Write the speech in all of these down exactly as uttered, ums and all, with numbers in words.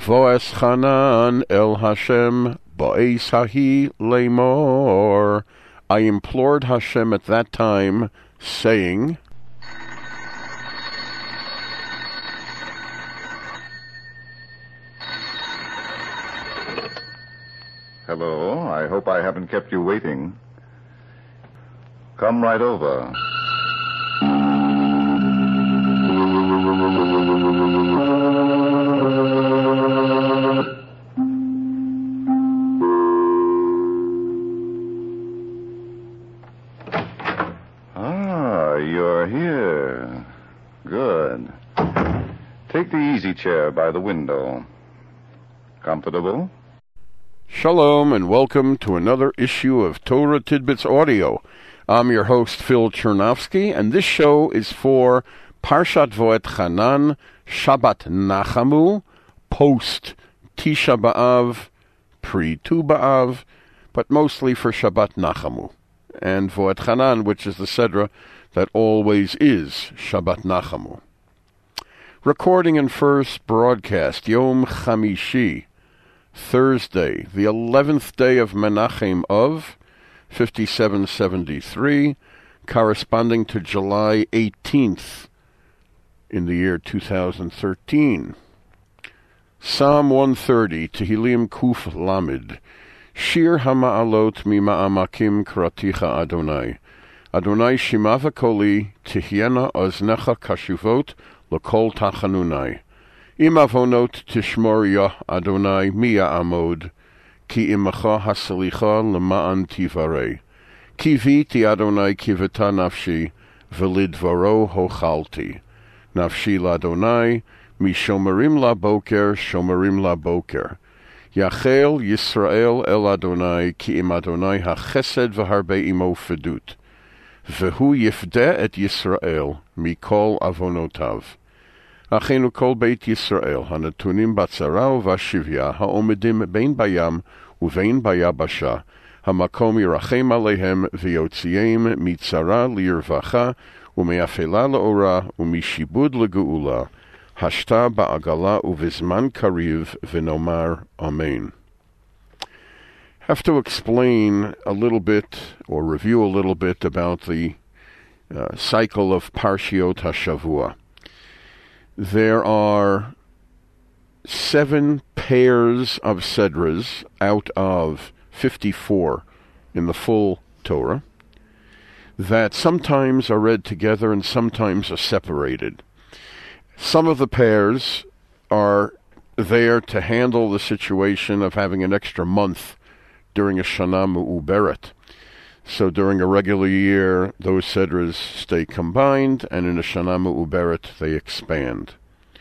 Voes Hanan el Hashem bo'es hahi lemor. I implored Hashem at that time, saying, Hello, I hope I haven't kept you waiting. Come right over. Ah, you're here. Good. Take the easy chair by the window. Comfortable? Shalom and welcome to another issue of Torah Tidbits Audio. I'm your host, Phil Chernovsky, and this show is for Parshat Vo'et-Chanan, Shabbat Nachamu, post Tisha B'Av, pre-Tu B'Av, but mostly for Shabbat Nachamu, and Vo'et-Chanan, which is the Sedra that always is Shabbat Nachamu. Recording and first broadcast, Yom Chamishi, Thursday, the eleventh day of Menachem of fifty-seven seventy-three, corresponding to July eighteenth in the year two thousand thirteen. Psalm one thirty, Tehillim Kuf Lamed. Shir Hama'alot Mima'amakim Kraticha Adonai. Adonai Shima v'koli, Tihyena Oznecha Kashuvot, L'kol Tachanunai. Im avonot tishmor yah Adonai miya amod, ki imacha hasalicha lema'an tivarei. Ki viti Adonai kiveta nafshi, velidvaro hochalti. Nafshi l'Adonai, mi shomerim la boker, shomerim la boker. Yachel Yisrael el Adonai, ki im Adonai hachesed v'harbe imo fedut. Vehu yifdeh et Yisrael, mikol avonotav. Achenu kol beit Yisrael, hanatunim batzara uvashivya, haomedim bein bayam uvein bayabasha, hamakom yirachem alehem v'yotziem mitzara lirvacha, umeafela leora, umishibud legeula, hashta ba'agala uvizman kariv v'nomar amen. Have to explain a little bit, or review a little bit, about the uh, cycle of Parshiot HaShavua. There are seven pairs of Sedras out of fifty-four in the full Torah that sometimes are read together and sometimes are separated. Some of the pairs are there to handle the situation of having an extra month during a Shana Me'uberet. So during a regular year, those Sedras stay combined, and in a Shana Me'uberet, they expand.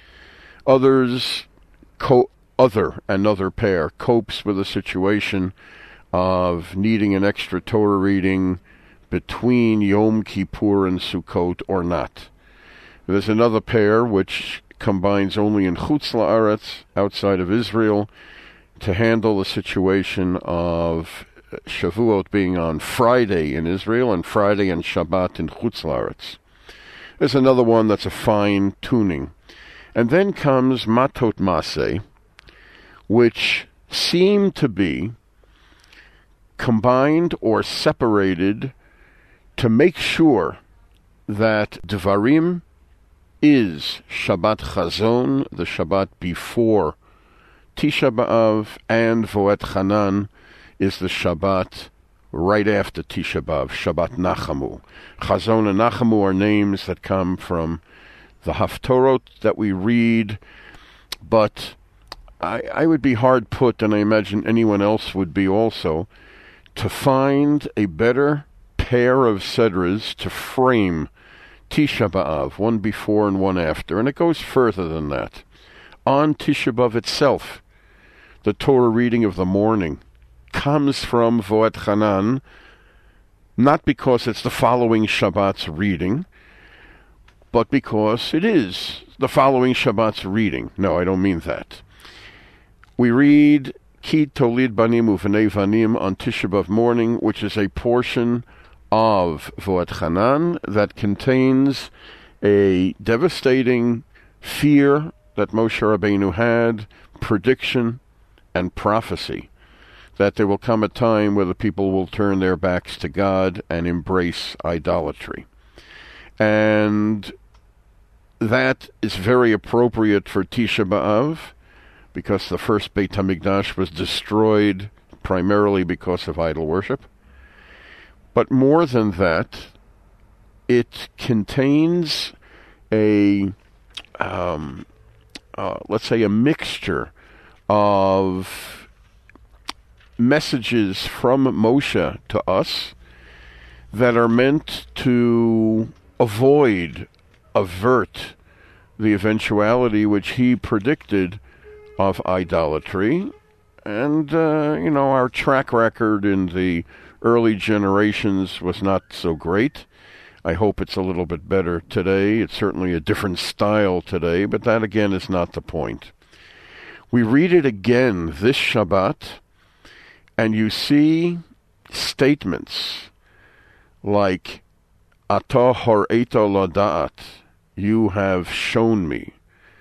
Others, co- other, another pair, copes with a situation of needing an extra Torah reading between Yom Kippur and Sukkot or not. There's another pair which combines only in Chutz La'aretz, outside of Israel, to handle the situation of Shavuot being on Friday in Israel and Friday and Shabbat in Chutz La'aretz. There's another one that's a fine tuning. And then comes Matot Maseh, which seem to be combined or separated to make sure that Devarim is Shabbat Chazon, the Shabbat before Tisha B'Av, and Vo'et-Chanan is the Shabbat right after Tisha B'Av, Shabbat Nachamu. Chazon and Nachamu are names that come from the Haftorot that we read, but I, I would be hard put, and I imagine anyone else would be also, to find a better pair of Sedras to frame Tisha B'Av, one before and one after, and it goes further than that. On Tisha B'Av itself, the Torah reading of the morning comes from Vo'et-Chanan, not because it's the following Shabbat's reading, but because it is the following Shabbat's reading. No, I don't mean that. We read Ki Tolid Banim Uvnei Vanim on Tisha B'Av morning, which is a portion of Vo'et-Chanan that contains a devastating fear that Moshe Rabbeinu had prediction and prophecy that there will come a time where the people will turn their backs to God and embrace idolatry. And that is very appropriate for Tisha B'Av, because the first Beit HaMikdash was destroyed primarily because of idol worship. But more than that, it contains a, um, uh, let's say, a mixture of messages from Moshe to us that are meant to avoid, avert the eventuality which he predicted of idolatry. And, uh, you know, our track record in the early generations was not so great. I hope it's a little bit better today. It's certainly a different style today, but that again is not the point. We read it again this Shabbat, and you see statements like, Ata har'eta lada'at, you have shown me,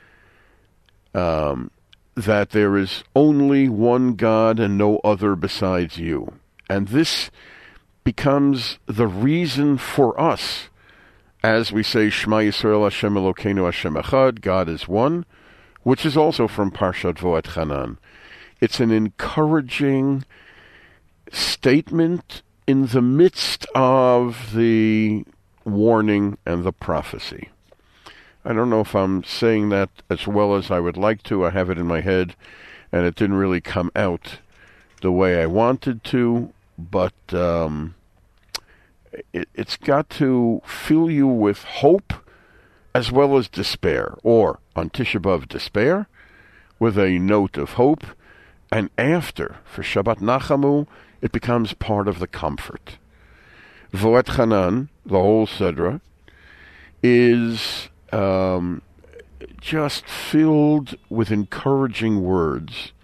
um, that there is only one God and no other besides you. And this becomes the reason for us, as we say, Shema Yisrael Hashem Elokeinu Hashem Echad, God is one, which is also from Parshat Voat Hanan. It's an encouraging statement in the midst of the warning and the prophecy. I don't know if I'm saying that as well as I would like to. I have it in my head, and it didn't really come out the way I wanted to, but um, it, it's got to fill you with hope as well as despair, or on Tisha B'Av, despair, with a note of hope, and after, for Shabbat Nachamu, it becomes part of the comfort. Voat Hanan, the whole Sedra, is um, just filled with encouraging words,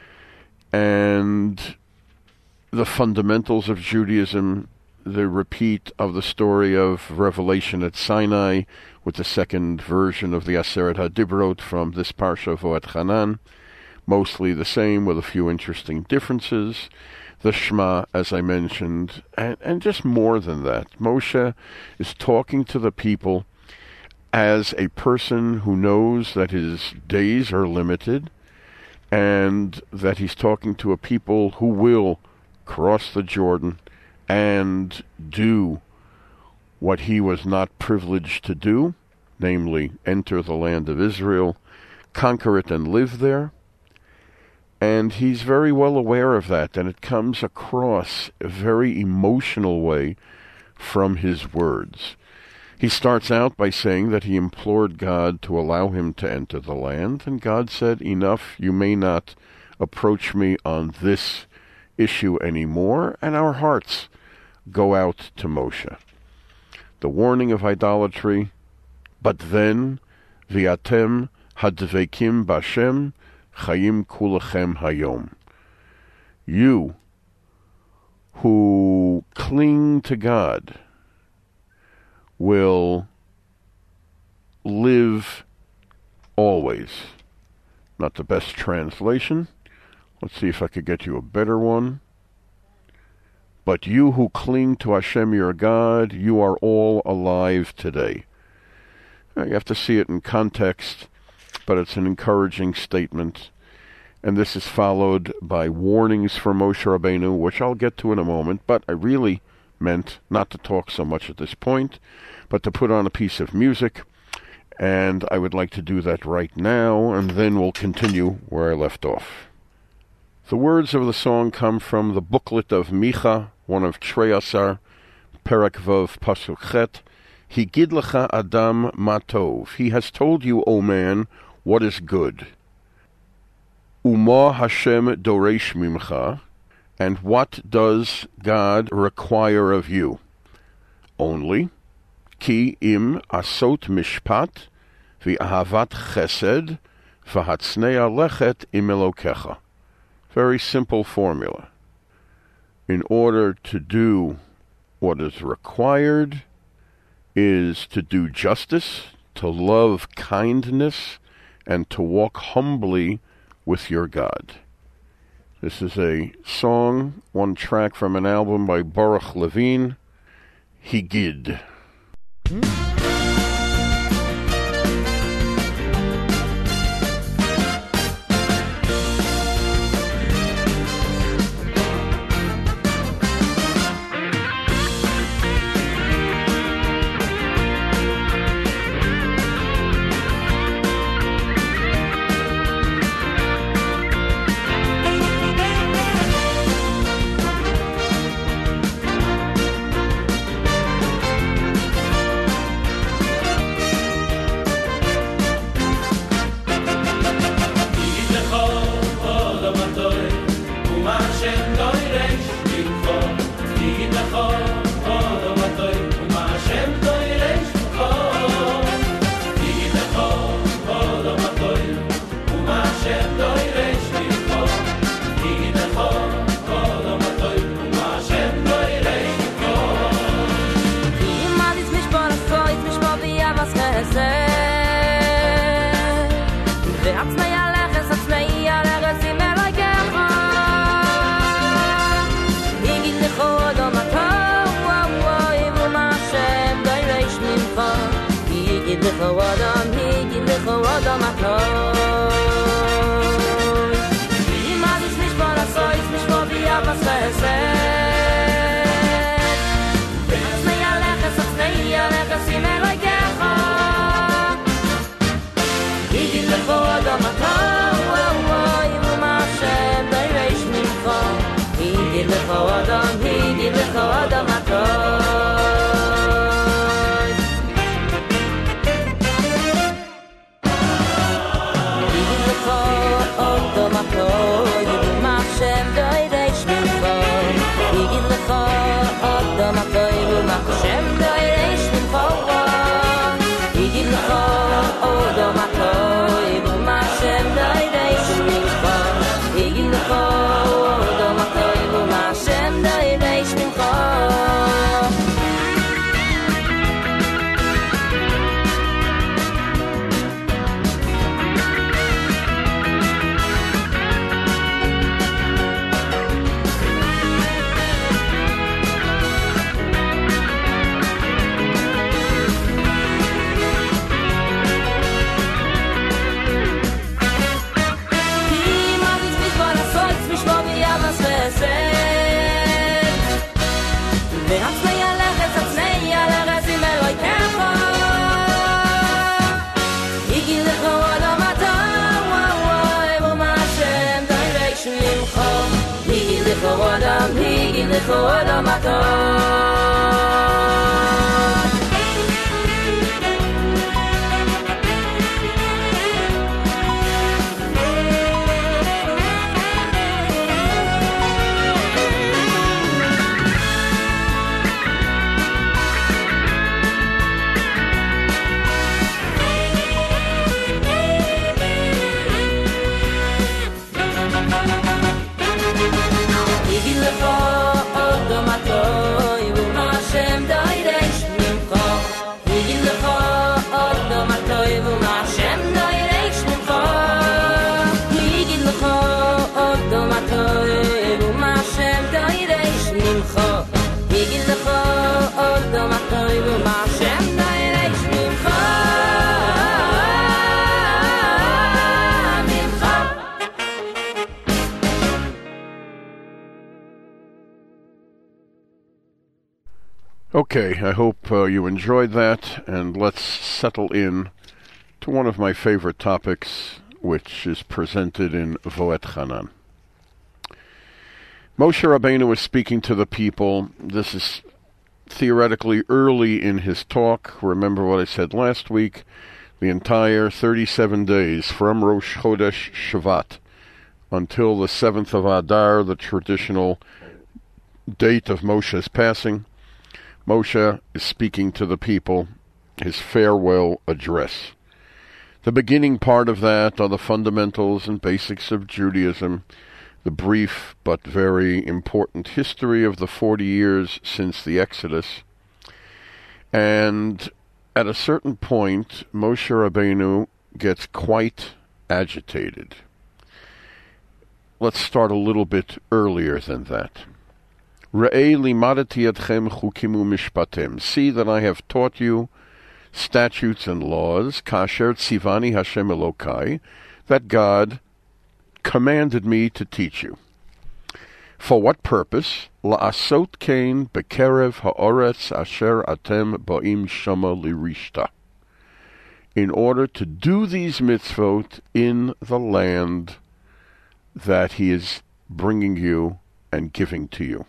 and the fundamentals of Judaism, the repeat of the story of Revelation at Sinai, with the second version of the Aseret HaDibrot from this Parsha Voat Hanan, mostly the same with a few interesting differences. The Shema, as I mentioned, and, and just more than that. Moshe is talking to the people as a person who knows that his days are limited, and that he's talking to a people who will cross the Jordan and do what he was not privileged to do, namely enter the land of Israel, conquer it and live there. And he's very well aware of that, and it comes across a very emotional way from his words. He starts out by saying that he implored God to allow him to enter the land, and God said, enough, you may not approach me on this issue anymore, and our hearts go out to Moshe. The warning of idolatry, but then, V'atem hadvekim b'Hashem chayim kulachem hayom. You who cling to God will live always. Not the best translation. Let's see if I could get you a better one. But you who cling to Hashem your God, you are all alive today. Now, you have to see it in context, but it's an encouraging statement. And this is followed by warnings for Moshe Rabbeinu, which I'll get to in a moment, but I really meant not to talk so much at this point, but to put on a piece of music, and I would like to do that right now, and then we'll continue where I left off. The words of the song come from the booklet of Micha, one of Trei Asar, Perek Vav Pasuk Chet. Higid lecha Adam ma tov. He has told you, O man, what is good. Uma Hashem doresh mimcha. And what does God require of you? Only ki im asot mishpat v'ahavat chesed v'hatznei lechet im Elokecha. Very simple formula. In order to do what is required is to do justice, to love kindness, and to walk humbly with your God. This is a song, one track from an album by Baruch Levine, Higid. Okay, I hope uh, you enjoyed that, and let's settle in to one of my favorite topics, which is presented in Voet Hanan. Moshe Rabbeinu is speaking to the people. This is theoretically early in his talk. Remember what I said last week. The entire thirty-seven days from Rosh Chodesh Shvat until the seventh of Adar, the traditional date of Moshe's passing, Moshe is speaking to the people, his farewell address. The beginning part of that are the fundamentals and basics of Judaism, the brief but very important history of the forty years since the Exodus. And at a certain point, Moshe Rabbeinu gets quite agitated. let's start a little bit earlier than that. Re'ei limadati etchem chukim u'mishpatim. See that I have taught you statutes and laws, kasher tzivani Hashem Elokai, that God commanded me to teach you. For what purpose? La'asot kein bekerev ha'oretz asher atem ba'im shama lirishta. In order to do these mitzvot in the land that he is bringing you and giving to you.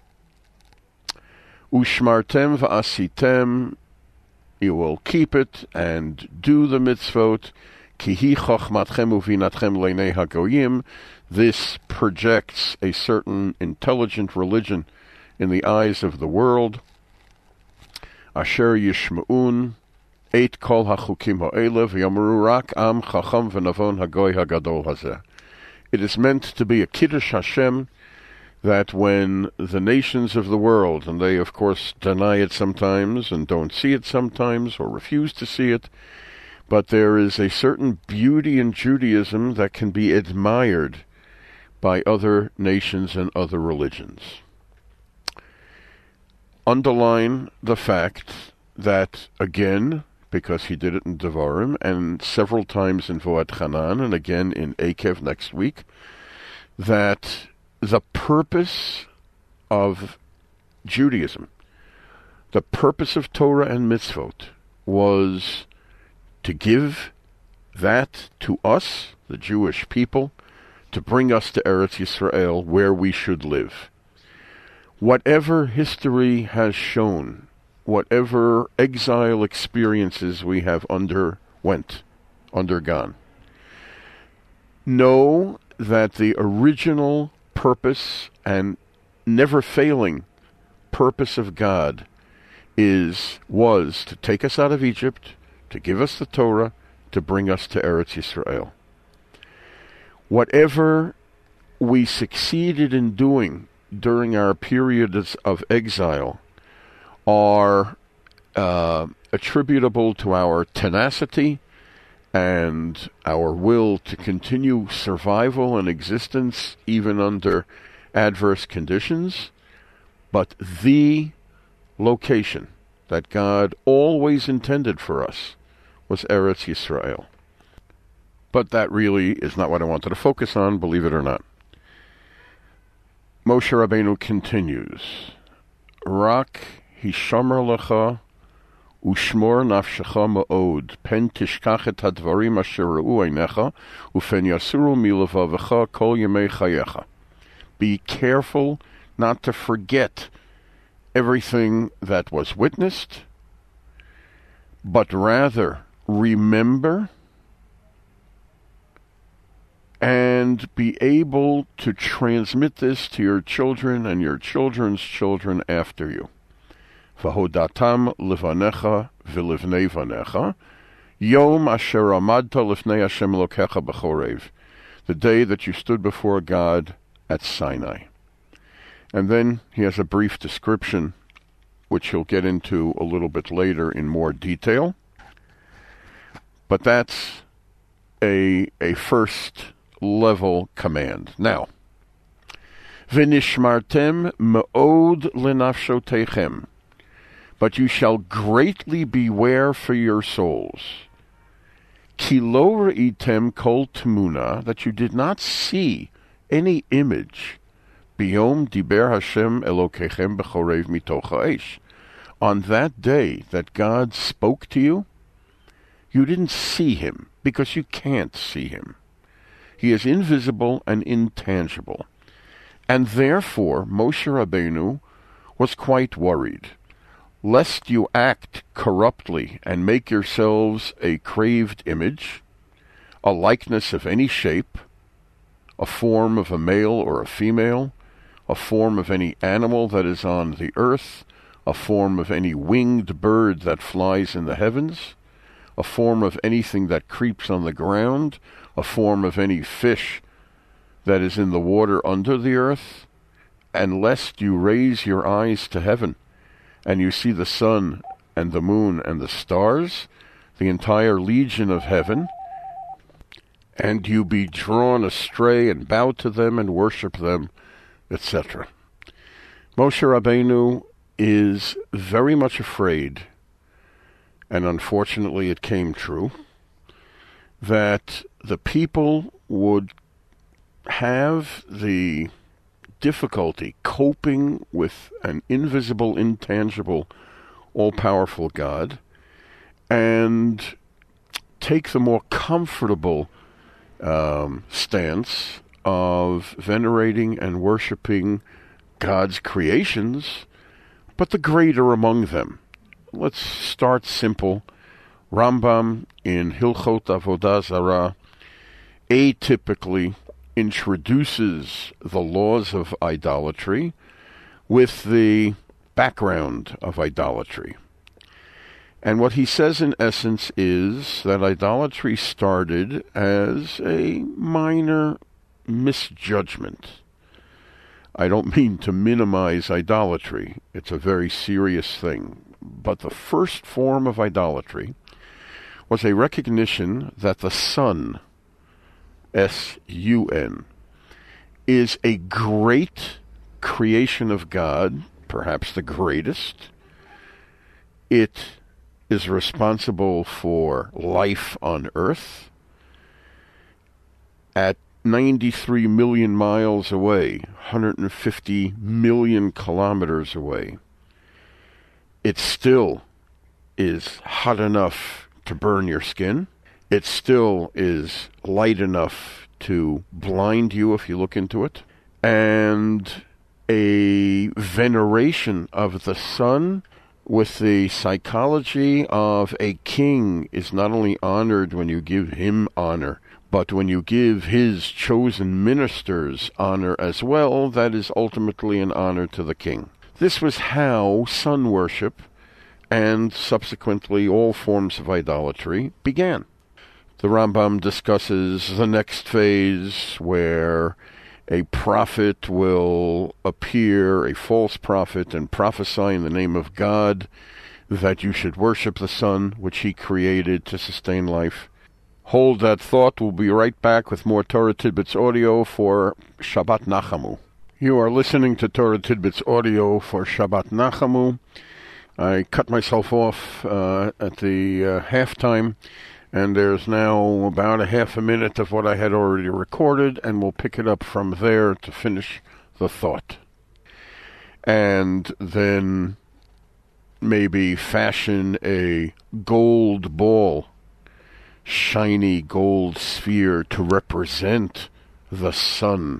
Ushmartem v'asitem, you will keep it and do the mitzvot. Kihi chochmatchem uvinatchem leinei hagoyim. This projects a certain intelligent religion in the eyes of the world. Asher yishma'un eit kol hachukim ha'elev yamru rak am chacham v'navon hagoy hagadol hazeh. It is meant to be a kiddush Hashem, that when the nations of the world, and they of course deny it sometimes and don't see it sometimes or refuse to see it, but there is a certain beauty in Judaism that can be admired by other nations and other religions. Underline the fact that, again, because he did it in Devarim, and several times in Va'etchanan, and again in Akev next week, that the purpose of Judaism, the purpose of Torah and mitzvot, was to give that to us, the Jewish people, to bring us to Eretz Yisrael, where we should live. Whatever history has shown, whatever exile experiences we have underwent, undergone, know that the original purpose and never failing purpose of God is was to take us out of Egypt, to give us the Torah, to bring us to Eretz Yisrael. Whatever we succeeded in doing during our periods of exile are uh, attributable to our tenacity and our will to continue survival and existence even under adverse conditions. But the location that God always intended for us was Eretz Yisrael. But that really is not what I wanted to focus on, believe it or not. Moshe Rabbeinu continues, Rak hishamar lecha ushmor nafshecha ma'od, pen tishkach et hadvarim asher ra'u einecha, ufen yasuru milavavecha kol yemei chayecha. Be careful not to forget everything that was witnessed, but rather remember and be able to transmit this to your children and your children's children after you. V'hodatam levanecha v'livnei vanecha, yom asher amadta lifnei Hashem Elokecha b'chorev, the day that you stood before God at Sinai. And then he has a brief description, which he'll get into a little bit later in more detail. But that's a a first level command. Now, V'nishmartem me'od lenafshotechem, but you shall greatly beware for your souls. Ki lo re'item kol tmuna, that you did not see any image, biyom diber Hashem Elokechem b'chorev mitoch ha'esh, on that day that God spoke to you. You didn't see him, because you can't see him. He is invisible and intangible. And therefore, Moshe Rabbeinu was quite worried, lest you act corruptly and make yourselves a craved image, a likeness of any shape, a form of a male or a female, a form of any animal that is on the earth, a form of any winged bird that flies in the heavens, a form of anything that creeps on the ground, a form of any fish that is in the water under the earth, and lest you raise your eyes to heaven and you see the sun and the moon and the stars, the entire legion of heaven, and you be drawn astray and bow to them and worship them, et cetera. Moshe Rabbeinu is very much afraid, and unfortunately it came true, that the people would have the difficulty coping with an invisible, intangible, all-powerful God, and take the more comfortable um, stance of venerating and worshiping God's creations, but the greater among them. Let's start simple. Rambam in Hilchot Avodah Zarah atypically introduces the laws of idolatry with the background of idolatry. And what he says in essence is that idolatry started as a minor misjudgment. I don't mean to minimize idolatry. It's a very serious thing. But the first form of idolatry was a recognition that the sun, S U N, is a great creation of God, perhaps the greatest. It is responsible for life on Earth. At ninety-three million miles away, one hundred fifty million kilometers away, it still is hot enough to burn your skin. It still is light enough to blind you if you look into it. And a veneration of the sun with the psychology of a king is not only honored when you give him honor, but when you give his chosen ministers honor as well, that is ultimately an honor to the king. This was how sun worship and subsequently all forms of idolatry began. The Rambam discusses the next phase where a prophet will appear, a false prophet, and prophesy in the name of God that you should worship the sun, which he created to sustain life. Hold that thought. We'll be right back with more Torah Tidbits audio for Shabbat Nachamu. You are listening to Torah Tidbits audio for Shabbat Nachamu. I cut myself off uh, at the uh, halftime, and there's now about a half a minute of what I had already recorded, and we'll pick it up from there to finish the thought. And then maybe fashion a gold ball, shiny gold sphere to represent the sun,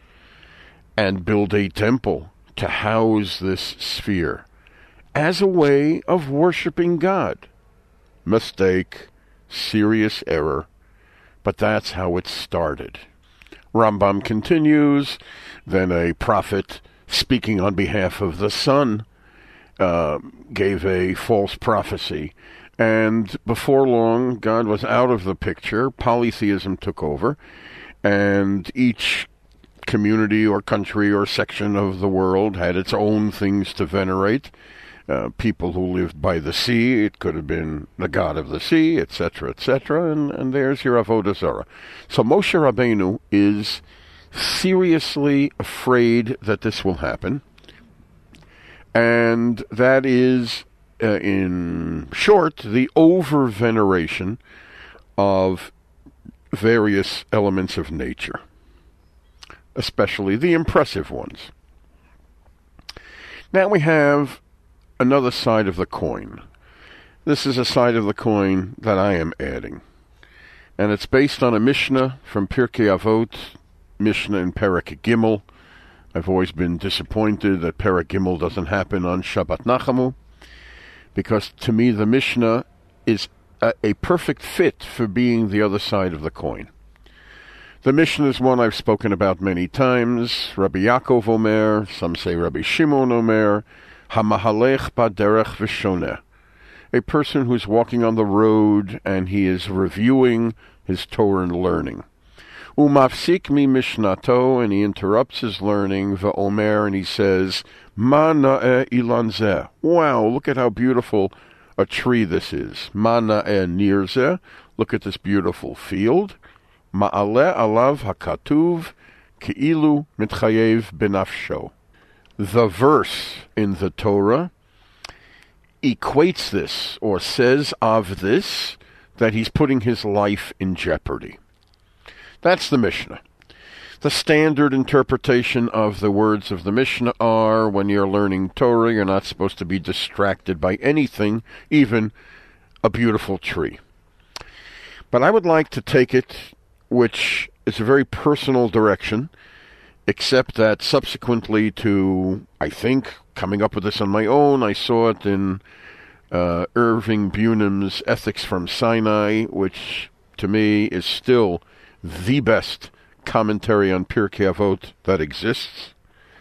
and build a temple to house this sphere as a way of worshiping God. Mistake, serious error, but that's how it started. Rambam continues, then a prophet speaking on behalf of the sun uh, gave a false prophecy. And before long, God was out of the picture. Polytheism took over, and each community or country or section of the world had its own things to venerate. Uh, people who lived by the sea, it could have been the god of the sea, et cetera, et cetera, and, and there's your Avodah Zarah. So Moshe Rabbeinu is seriously afraid that this will happen, and that is, uh, in short, the over-veneration of various elements of nature, especially the impressive ones. Now we have another side of the coin. This is a side of the coin that I am adding, and it's based on a Mishnah from Pirkei Avot, Mishnah in Perek Gimel. I've always been disappointed that Perek Gimel doesn't happen on Shabbat Nachamu, because to me the Mishnah is a, a perfect fit for being the other side of the coin. The Mishnah is one I've spoken about many times. Rabbi Yaakov Omer, some say Rabbi Shimon Omer, Hamahalech baderech v'shoneh, a person who's walking on the road and he is reviewing his Torah and learning. Umafsik mi mishnato, and he interrupts his learning, v'omer, and he says, Ma na'eh ilan zeh. Wow, look at how beautiful a tree this is. Ma na'eh nir zeh. Look at this beautiful field. Ma'aleh alav hakatuv ki'ilu mitchayev benafsho. The verse in the Torah equates this, or says of this, that he's putting his life in jeopardy. That's the Mishnah. The standard interpretation of the words of the Mishnah are, when you're learning Torah, you're not supposed to be distracted by anything, even a beautiful tree. But I would like to take it, which is a very personal direction, except that subsequently to, I think, coming up with this on my own, I saw it in uh, Irving Bunim's Ethics from Sinai, which to me is still the best commentary on Pirkei Avot that exists.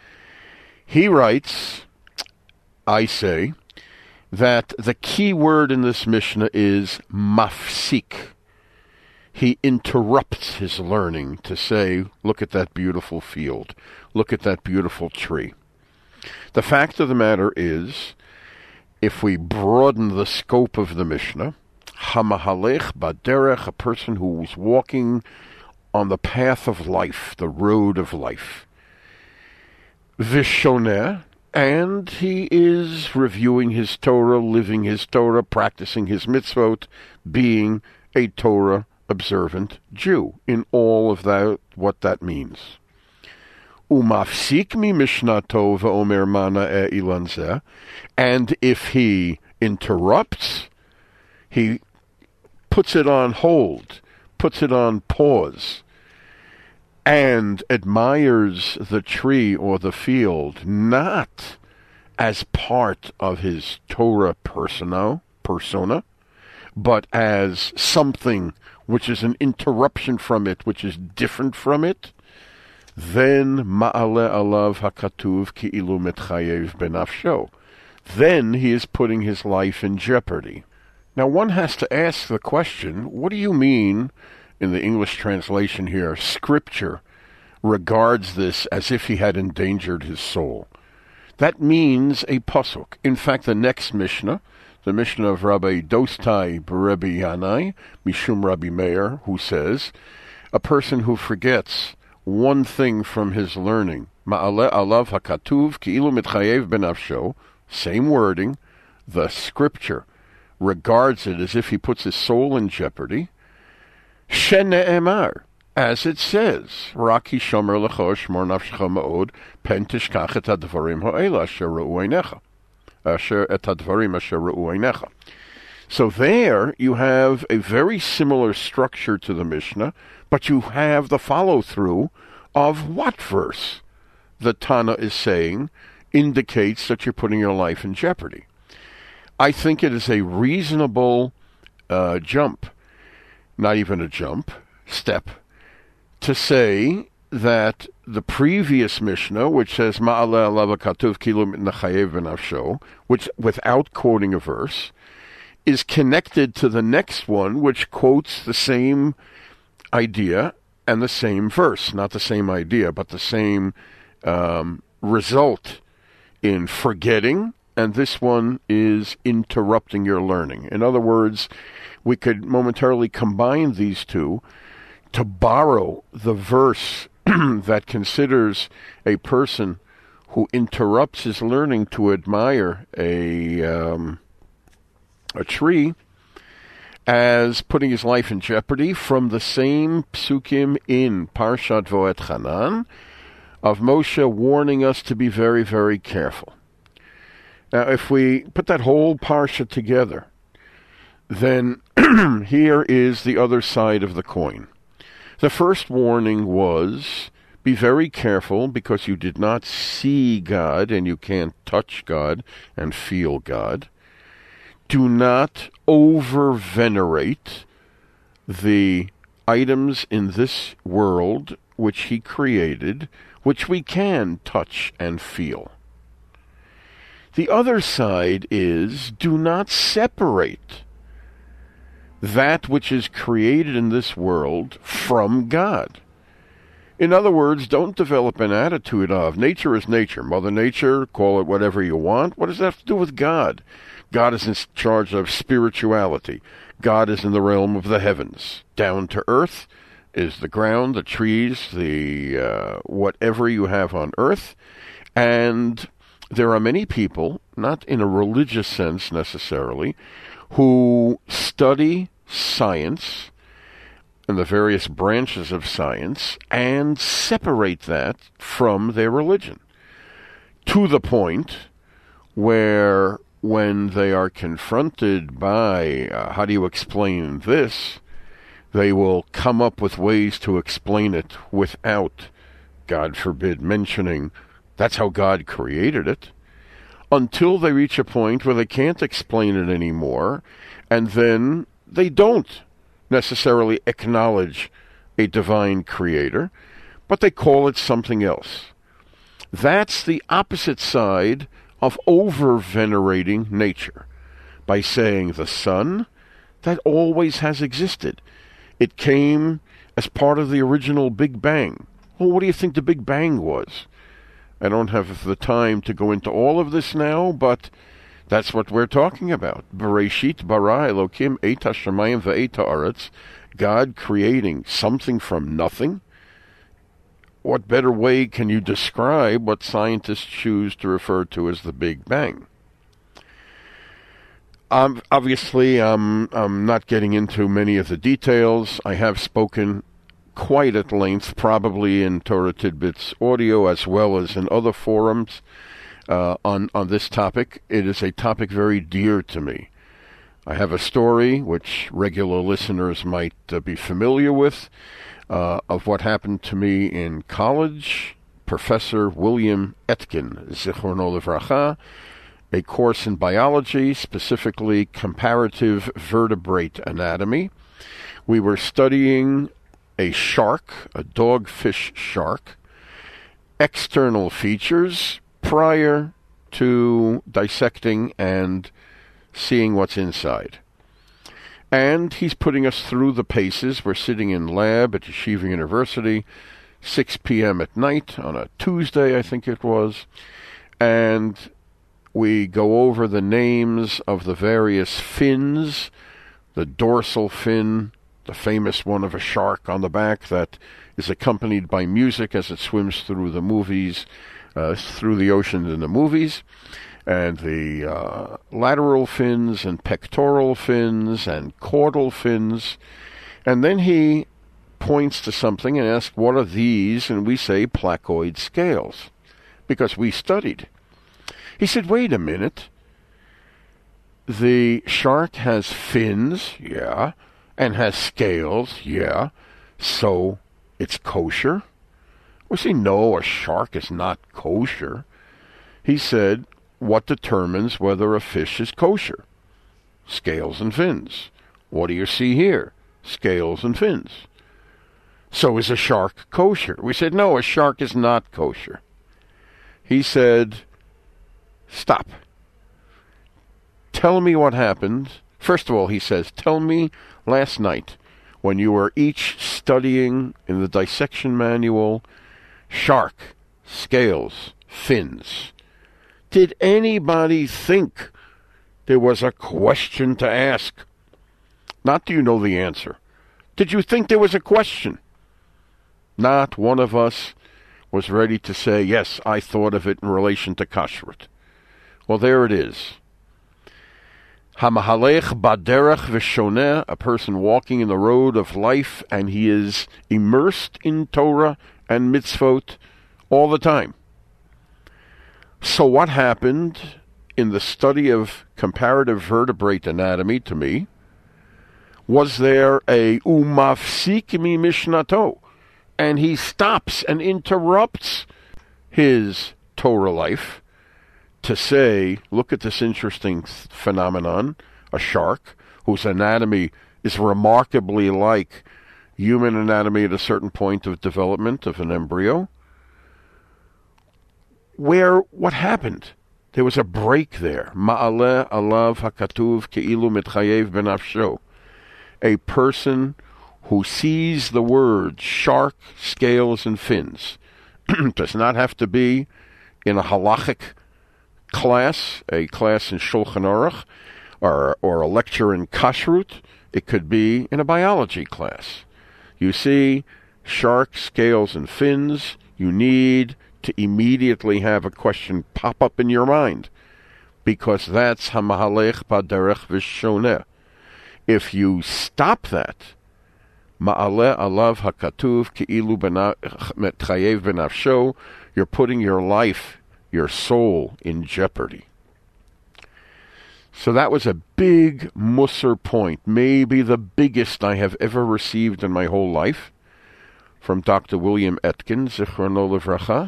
He writes, I say, that the key word in this Mishnah is mafsik. He interrupts his learning to say, look at that beautiful field, look at that beautiful tree. The fact of the matter is, if we broaden the scope of the Mishnah, hamahalech baderech, a person who is walking on the path of life, the road of life. Vishoneh, and he is reviewing his Torah, living his Torah, practicing his mitzvot, being a Torah observant Jew, in all of that, what that means. Umafsik mi mishnato ve'omer mana e ilan zeh, and if he interrupts, he puts it on hold, puts it on pause, and admires the tree or the field not as part of his Torah persona, persona, but as something which is an interruption from it, which is different from it, then ma'aleh alav hakatuv ki'ilu mitchayev benafsho. Then he is putting his life in jeopardy. Now one has to ask the question, what do you mean, in the English translation here, Scripture regards this as if he had endangered his soul? That means a pasuk. In fact, the next Mishnah, the Mishnah of Rabbi Dostai Rabbi Yanai, Mishum Rabbi Meir, who says, a person who forgets one thing from his learning, Ma'aleh alav hakatuv ki'ilu mitchayev benafsho, same wording, the Scripture regards it as if he puts his soul in jeopardy, shene'emar, as it says, Raki shomer lecho shmor nafshecha ma'od, pen tishkach et hadvarim ha'ela asher ra'u einecha. Asher et hadvarim asher ra'u einecha. So there you have a very similar structure to the Mishnah, but you have the follow-through of what verse the Tana is saying indicates that you're putting your life in jeopardy. I think it is a reasonable uh, jump, not even a jump, step, to say that the previous Mishnah, which says Ma'aleh alav hakatuv ki'ilu mitchayev benafsho, which without quoting a verse, is connected to the next one, which quotes the same idea and the same verse. Not the same idea, but the same um, result in forgetting, and this one is interrupting your learning. In other words, we could momentarily combine these two to borrow the verse that considers a person who interrupts his learning to admire a um, a tree as putting his life in jeopardy, from the same psukim in Parshat Vo'et-Chanan of Moshe warning us to be very, very careful. Now, if we put that whole parsha together, then here is the other side of the coin. The first warning was, be very careful because you did not see God and you can't touch God and feel God. Do not over-venerate the items in this world which he created, which we can touch and feel. The other side is, do not separate that which is created in this world from God. In other words, don't develop an attitude of, nature is nature. Mother Nature, call it whatever you want. What does that have to do with God? God is in charge of spirituality. God is in the realm of the heavens. Down to earth, is the ground, the trees, the uh, whatever you have on earth. And there are many people, not in a religious sense necessarily, who study science and the various branches of science and separate that from their religion, to the point where when they are confronted by uh, how do you explain this, they will come up with ways to explain it without, God forbid, mentioning that's how God created it, until they reach a point where they can't explain it anymore, and then they don't necessarily acknowledge a divine creator, but they call it something else. That's the opposite side of over-venerating nature, by saying the sun, that always has existed. It came as part of the original Big Bang. Well, what do you think the Big Bang was? I don't have the time to go into all of this now, but that's what we're talking about. Bereshit bara Elokim et hashamayim ve'et haaretz, God creating something from nothing. What better way can you describe what scientists choose to refer to as the Big Bang? Um, obviously, um, I'm not getting into many of the details. I have spoken quite at length, probably in Torah Tidbits audio as well as in other forums, uh, on, on this topic. It is a topic very dear to me. I have a story which regular listeners might uh, be familiar with, uh, of what happened to me in college. Professor William Etkin, Zichrono Livracha, a course in biology, specifically comparative vertebrate anatomy. We were studying a shark, a dogfish shark, external features prior to dissecting and seeing what's inside. And he's putting us through the paces. We're sitting in lab at Yeshiva University, six p.m. at night on a Tuesday, I think it was, and we go over the names of the various fins, the dorsal fin, the famous one of a shark on the back that is accompanied by music as it swims through the movies, uh, through the ocean in the movies, and the uh, lateral fins and pectoral fins and caudal fins. And then he points to something and asks, what are these? And we say placoid scales, because we studied. He said, wait a minute. The shark has fins, yeah, and has scales, yeah, so it's kosher? We say, no, a shark is not kosher. He said, what determines whether a fish is kosher? Scales and fins. What do you see here? Scales and fins. So is a shark kosher? We said, no, a shark is not kosher. He said, stop. Tell me what happened. First of all, he says, tell me last night when you were each studying in the dissection manual shark, scales, fins. Did anybody think there was a question to ask? Not do you know the answer. Did you think there was a question? Not one of us was ready to say, yes, I thought of it in relation to kashrut. Well, there it is. Hamahalech baderech v'shoneh, a person walking in the road of life, and he is immersed in Torah and mitzvot all the time. So what happened in the study of comparative vertebrate anatomy to me? Was there a umafsik mi mishnato? And he stops and interrupts his Torah life to say, look at this interesting phenomenon, a shark whose anatomy is remarkably like human anatomy at a certain point of development of an embryo. Where, what happened? There was a break there. Ma'aleh alav hakatuv ke'ilu mitchayev benafsho. A person who sees the words shark, scales, and fins does not have to be in a halachic class, a class in Shulchan Aruch, or, or a lecture in Kashrut. It could be in a biology class. You see, shark scales and fins, you need to immediately have a question pop up in your mind, because that's hamahalech b'derech v'shoneh. If you stop that, ma'aleh alav hakatuv ki'ilu metchayev benafsho, you're putting your life, your soul, in jeopardy. So that was a big Musar point, maybe the biggest I have ever received in my whole life, from Doctor William Etkin, Zichrono Livracha.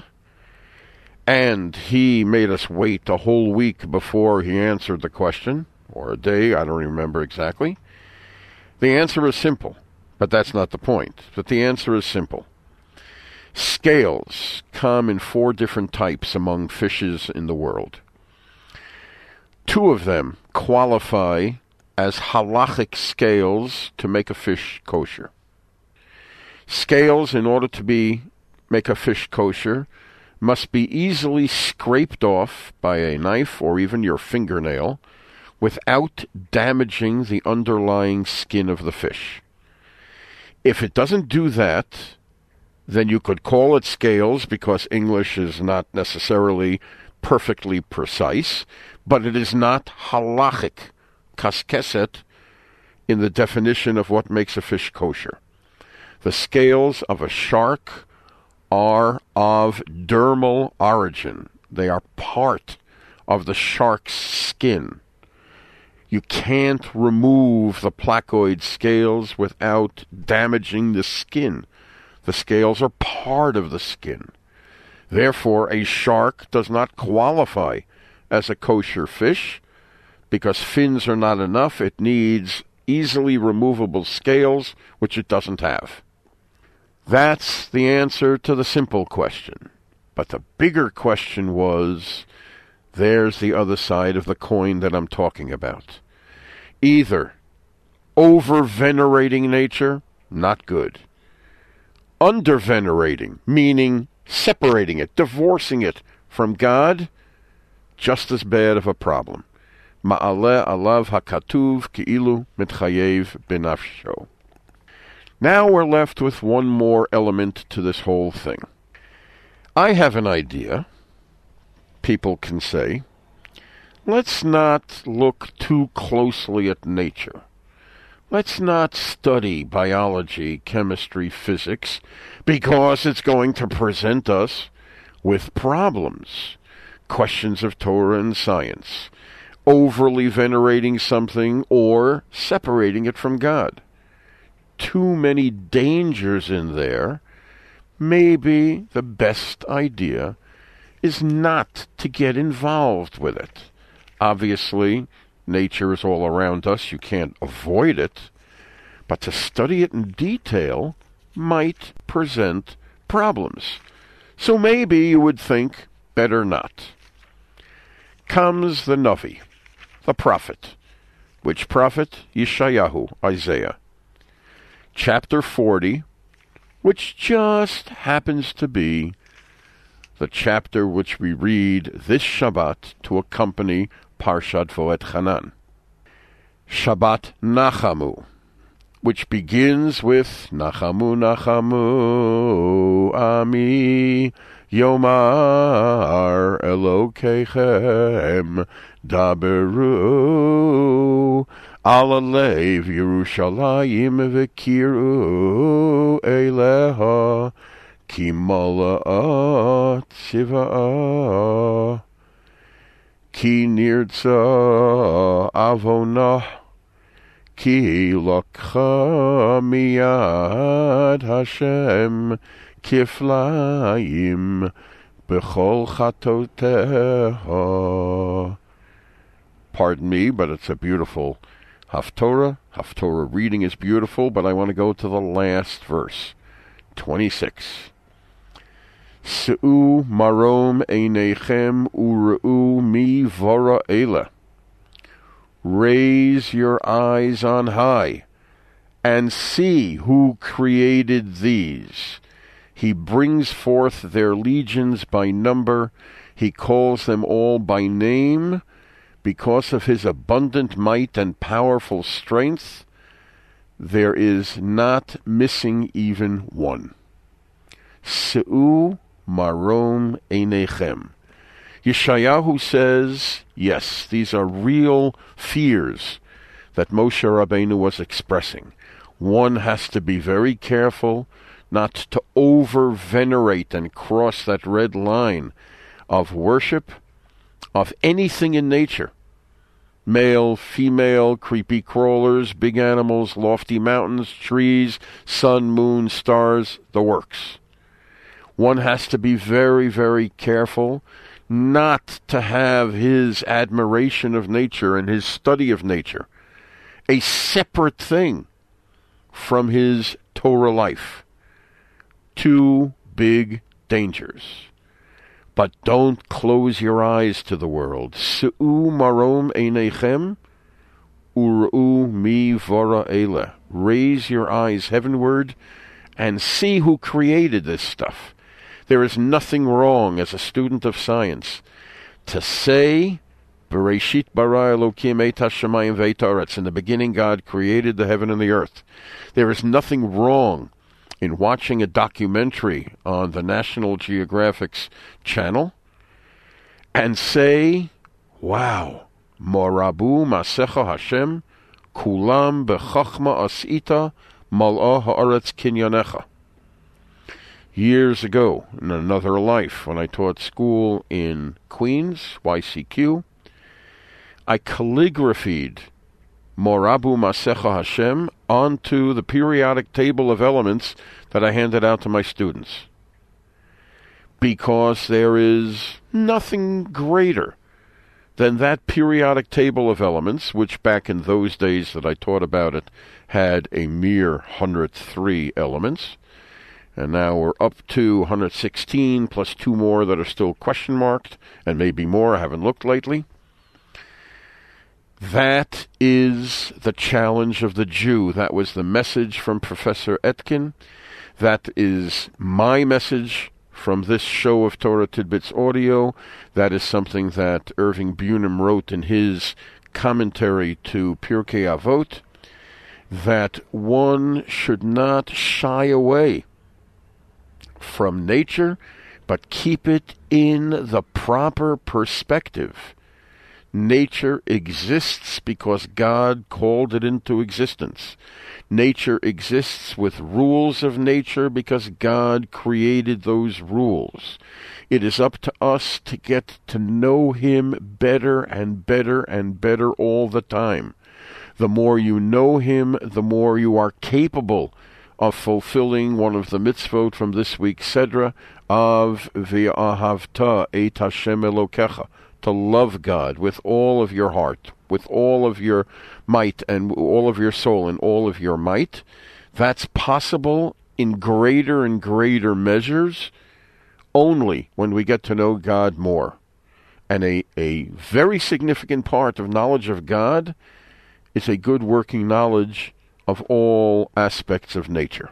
And he made us wait a whole week before he answered the question, or a day, I don't remember exactly. The answer is simple, but that's not the point. But the answer is simple. Scales come in four different types among fishes in the world. Two of them qualify as halachic scales to make a fish kosher. Scales, in order to be make a fish kosher, must be easily scraped off by a knife or even your fingernail without damaging the underlying skin of the fish. If it doesn't do that, then you could call it scales, because English is not necessarily perfectly precise, but it is not halachic, kaskeset, in the definition of what makes a fish kosher. The scales of a shark are of dermal origin. They are part of the shark's skin. You can't remove the placoid scales without damaging the skin. The scales are part of the skin. Therefore, a shark does not qualify as a kosher fish, because fins are not enough. It needs easily removable scales, which it doesn't have. That's the answer to the simple question. But the bigger question was, there's the other side of the coin that I'm talking about. Either over-venerating nature, not good. Under-venerating, meaning separating it, divorcing it from God, just as bad of a problem. Ma'aleh alav hakatuv ki'ilu mitchayev benafsho. Now we're left with one more element to this whole thing. I have an idea. People can say, let's not look too closely at nature. Let's not study biology, chemistry, physics, because it's going to present us with problems, questions of Torah and science, overly venerating something or separating it from God. Too many dangers in there. Maybe the best idea is not to get involved with it. Obviously, nature is all around us. You can't avoid it. But to study it in detail might present problems. So maybe you would think, better not. Comes the Navi, the prophet. Which prophet? Yeshayahu, Isaiah. Chapter forty, which just happens to be the chapter which we read this Shabbat to accompany Parshat Vo'et-Chanan. Shabbat Nachamu, which begins with Nachamu, Nachamu, Ami, Yomar Elokeichem, Daberu, Alalev Yerushalayim V'kiru Eleha, Ki Mala'at Tziva'ah, Ki Nirtza Avonah, Ki Lakcha Miyad Hashem Kiflayim B'chol Chatoteha. Pardon me, but it's a beautiful Haftorah. Haftorah reading is beautiful, but I want to go to the last verse, twenty-six. Se'u marom einechem ure'u mi vora eila. Raise your eyes on high, and see who created these. He brings forth their legions by number. He calls them all by name. Because of his abundant might and powerful strength, there is not missing even one. Se'u marom einechem. Yeshayahu says, yes, these are real fears that Moshe Rabbeinu was expressing. One has to be very careful not to over-venerate and cross that red line of worship of anything in nature. Male, female, creepy crawlers, big animals, lofty mountains, trees, sun, moon, stars, the works. One has to be very, very careful not to have his admiration of nature and his study of nature a separate thing from his Torah life. Two big dangers. But don't close your eyes to the world. Se'u marom einechem ur'u mi vora ele. Raise your eyes heavenward and see who created this stuff. There is nothing wrong as a student of science to say, Bereshit bara Elokim et hashamayim veit haaretz. In the beginning God created the heaven and the earth. There is nothing wrong in watching a documentary on the National Geographic's channel and say, wow, Morabu Masecha Hashem, Kulam Bechachma Asita, Mal'ah Haaretz Kinyanecha. Years ago, in another life, when I taught school in Queens, Y C Q, I calligraphied Morabu Masecha Hashem onto the periodic table of elements that I handed out to my students. Because there is nothing greater than that periodic table of elements, which back in those days that I taught about it had a mere one hundred three elements. And now we're up to one hundred sixteen plus two more that are still question marked, and maybe more. I haven't looked lately. That is the challenge of the Jew. That was the message from Professor Etkin. That is my message from this show of Torah Tidbits Audio. That is something that Irving Bunim wrote in his commentary to Pirkei Avot, that one should not shy away from nature, but keep it in the proper perspective. Nature exists because God called it into existence. Nature exists with rules of nature because God created those rules. It is up to us to get to know Him better and better and better all the time. The more you know Him, the more you are capable of fulfilling one of the mitzvot from this week's Sedra of V'ahavta et Hashem Elokecha, to love God with all of your heart, with all of your might, and all of your soul, and all of your might. That's possible in greater and greater measures only when we get to know God more. And a, a very significant part of knowledge of God is a good working knowledge of all aspects of nature.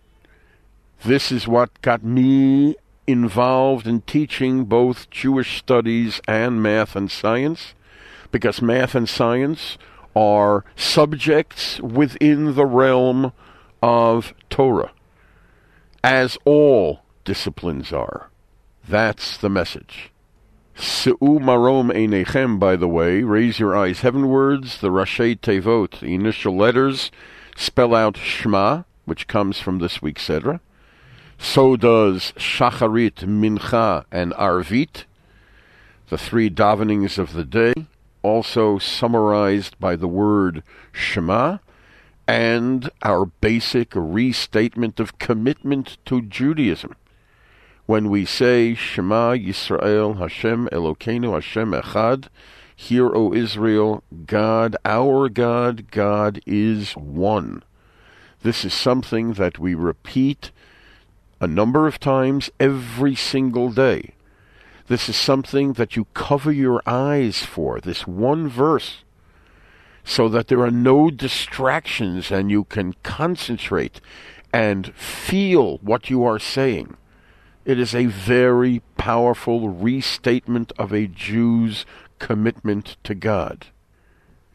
This is what got me involved in teaching both Jewish studies and math and science, because math and science are subjects within the realm of Torah, as all disciplines are. That's the message. Se'u marom einechem, by the way, raise your eyes heavenwards. The Rashi Tevot, the initial letters, spell out Shema, which comes from this week's Sedra. So does Shacharit, Mincha, and Arvit, the three davenings of the day, also summarized by the word Shema, and our basic restatement of commitment to Judaism. When we say Shema Yisrael, Hashem Elokeinu, Hashem Echad, hear, O Israel, God, our God, God is one. This is something that we repeat a number of times every single day. This is something that you cover your eyes for, this one verse, so that there are no distractions and you can concentrate and feel what you are saying. It is a very powerful restatement of a Jew's commitment to God.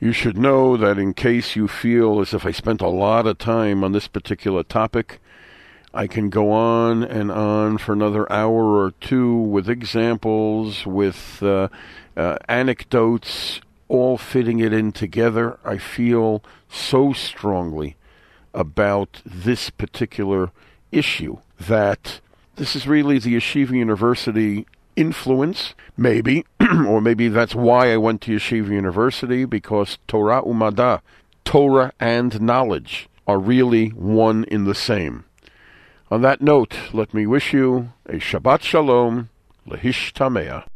You should know that in case you feel as if I spent a lot of time on this particular topic, I can go on and on for another hour or two with examples, with uh, uh, anecdotes, all fitting it in together. I feel so strongly about this particular issue that this is really the Yeshiva University influence, maybe, or maybe that's why I went to Yeshiva University, because Torah Umada, Torah and knowledge, are really one in the same. On that note, let me wish you a Shabbat Shalom, Lehishtamea.